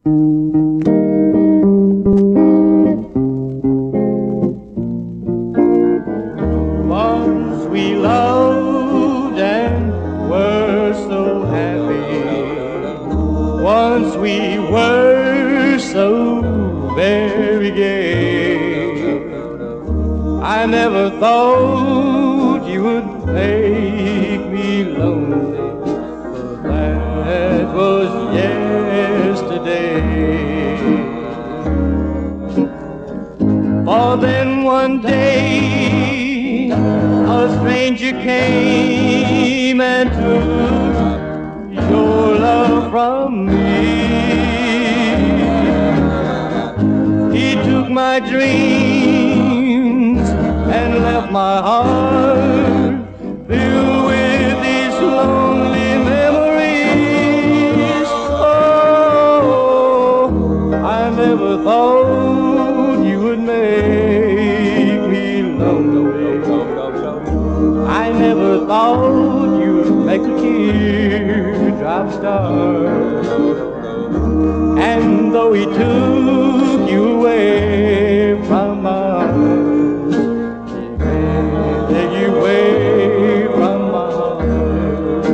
Once we loved and were so happy. Once we were so very gay. I never thought you would make me lonely, but that was yesterday. For then one day a stranger came and took your love from me. He took my dreams and left my heart filled with these lonely memories. Oh, I never thought you would make me lonely. I never thought you'd make a teardrop start. And though he took you away from my arms, he can't take you away from my heart.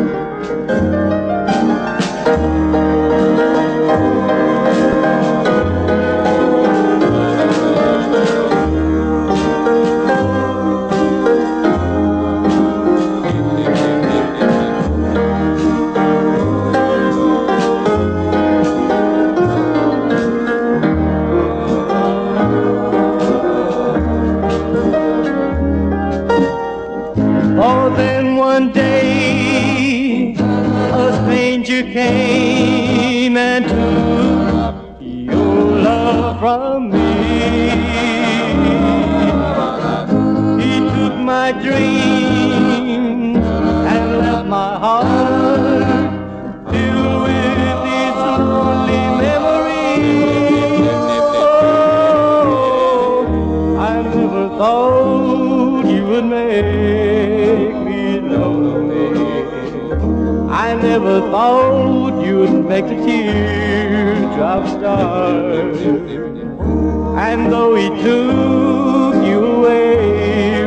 Oh, then one day a stranger came and took your love from me. He took my dreams and left my heart filled with these lonely memories. Oh, I never thought you would make me lonely. I never thought you'd make the teardrop start. And though he took you away